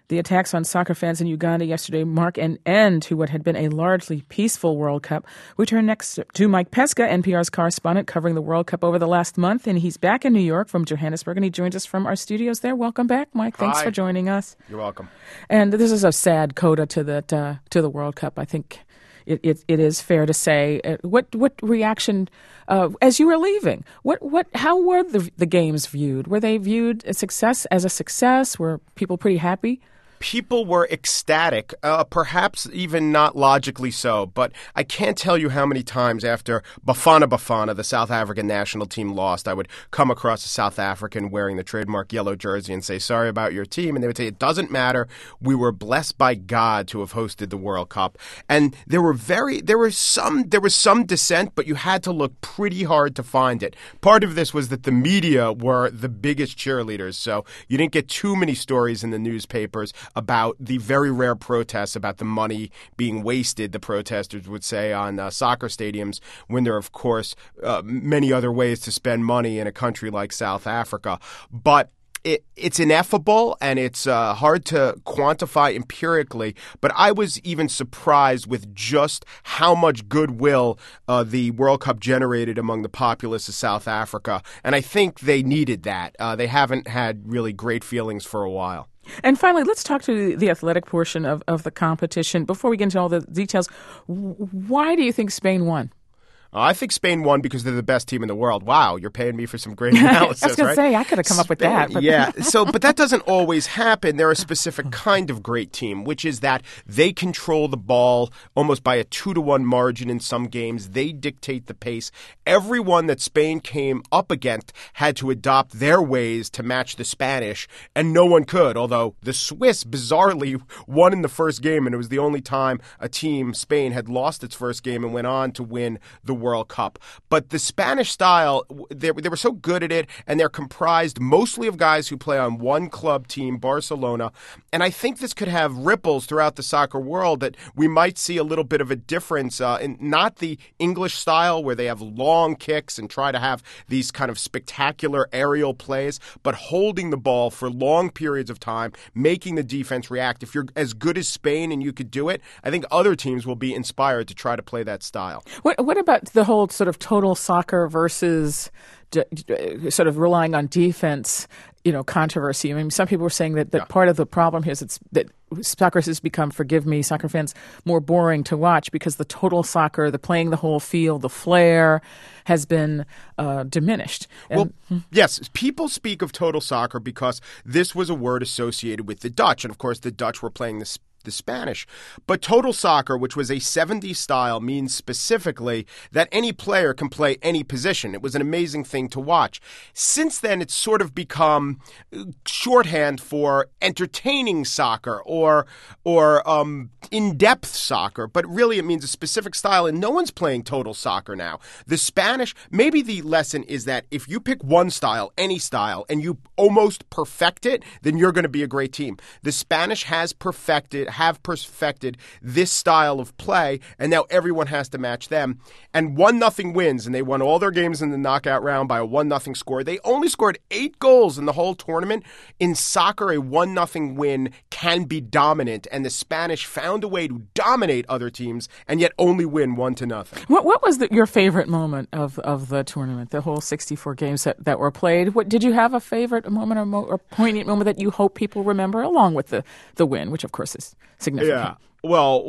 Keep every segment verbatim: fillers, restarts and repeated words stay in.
The attacks on soccer fans in Uganda yesterday mark an end to what had been a largely peaceful World Cup. We turn next to Mike Pesca, N P R's correspondent covering the World Cup over the last month, and he's back in New York from Johannesburg, and he joins us from our studios there. Welcome back, Mike. Thanks Hi. for joining us. You're welcome. And this is a sad coda to that uh, to the World Cup. I think it it, it is fair to say. Uh, what what reaction uh, as you were leaving? What what how were the the games viewed? Were they viewed a success as a success? Were people pretty happy? People were ecstatic, uh, perhaps even not logically so, but I can't tell you how many times after Bafana Bafana, the South African national team, lost, I would come across a South African wearing the trademark yellow jersey and say, sorry about your team, and they would say, it doesn't matter, we were blessed by God to have hosted the World Cup. And there were very, there were some, there was some dissent, but you had to look pretty hard to find it. Part of this was that the media were the biggest cheerleaders, so you didn't get too many stories in the newspapers about the very rare protests about the money being wasted, the protesters would say, on uh, soccer stadiums, when there are, of course, uh, many other ways to spend money in a country like South Africa. But It, it's ineffable, and it's uh, hard to quantify empirically, but I was even surprised with just how much goodwill uh, the World Cup generated among the populace of South Africa, and I think they needed that. Uh, they haven't had really great feelings for a while. And finally, let's talk to the athletic portion of, of the competition. Before we get into all the details, why do you think Spain won? I think Spain won because they're the best team in the world. Wow, you're paying me for some great analysis, I was going right? to say, I could have come up with that. But yeah, so but that doesn't always happen. They're a specific kind of great team, which is that they control the ball almost by a two to one margin in some games. They dictate the pace. Everyone that Spain came up against had to adopt their ways to match the Spanish, and no one could, although the Swiss bizarrely won in the first game, and it was the only time a team, Spain, had lost its first game and went on to win the World Cup. But the Spanish style, they, they were so good at it, and they're comprised mostly of guys who play on one club team, Barcelona. And I think this could have ripples throughout the soccer world, that we might see a little bit of a difference uh, in not the English style where they have long kicks and try to have these kind of spectacular aerial plays, but holding the ball for long periods of time, making the defense react. If you're as good as Spain and you could do it, I think other teams will be inspired to try to play that style. What, what about the whole sort of total soccer versus d- d- sort of relying on defense, you know, controversy? I mean, some people were saying that, that yeah. part of the problem here is it's, that soccer has become, forgive me, soccer fans, more boring to watch because the total soccer, the playing the whole field, the flair has been uh, diminished. And, well, yes, people speak of total soccer because this was a word associated with the Dutch. And, of course, the Dutch were playing the the Spanish. But total soccer, which was a seventies style, means specifically that any player can play any position. It was an amazing thing to watch. Since then, it's sort of become shorthand for entertaining soccer or or um, in-depth soccer, but really it means a specific style, and no one's playing total soccer now. The Spanish, maybe the lesson is that if you pick one style, any style, and you almost perfect it, then you're going to be a great team. The Spanish has perfected have perfected this style of play, and now everyone has to match them. And one nothing wins, and they won all their games in the knockout round by a one nothing score. They only scored eight goals in the whole tournament. In soccer, a one nothing win can be dominant, and the Spanish found a way to dominate other teams and yet only win one to nothing. What what was the, your favorite moment of, of the tournament, the whole sixty-four games that, that were played? What, did you have a favorite moment or, mo- or poignant moment that you hope people remember, along with the, the win, which of course is significant? Yeah. Well,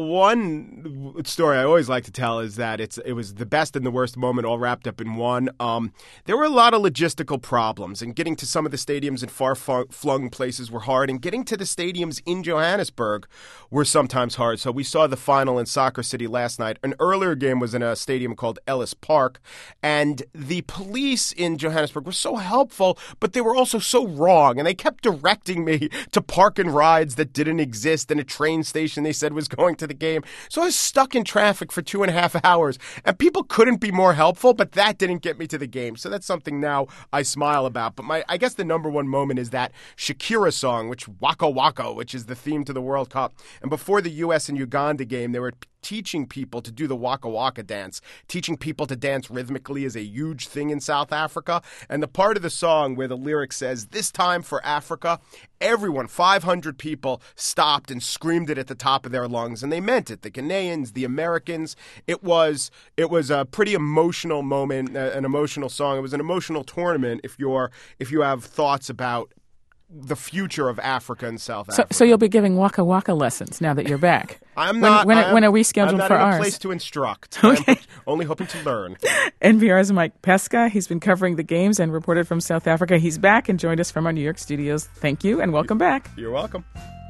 one story I always like to tell is that it's it was the best and the worst moment all wrapped up in one. Um, there were a lot of logistical problems, and getting to some of the stadiums in far-flung places were hard, and getting to the stadiums in Johannesburg were sometimes hard. So we saw the final in Soccer City last night. An earlier game was in a stadium called Ellis Park, and the police in Johannesburg were so helpful, but they were also so wrong, and they kept directing me to park and rides that didn't exist in a train station they said was going to the game. So I was stuck in traffic for two and a half hours, and people couldn't be more helpful, but that didn't get me to the game. So that's something now I smile about. But my, I guess the number one moment is that Shakira song, which Waka Waka, which is the theme to the World Cup. And before the U S and Uganda game, they were teaching people to do the Waka Waka dance. Teaching people to dance rhythmically is a huge thing in South Africa. And the part of the song where the lyric says, "This time for Africa," everyone, five hundred people, stopped and screamed it at the top of their lungs, and they meant it. The Ghanaians, the Americans. It was it was a pretty emotional moment, an emotional song. It was an emotional tournament. If you're if you have thoughts about the future of Africa and South so, Africa. So you'll be giving Waka Waka lessons now that you're back. I'm when, not. When, I'm, when are we scheduled I'm not for in a ours? place to instruct. Okay. I'm only hoping to learn. N P R's Mike Pesca. He's been covering the games and reported from South Africa. He's back and joined us from our New York studios. Thank you and welcome back. You're welcome.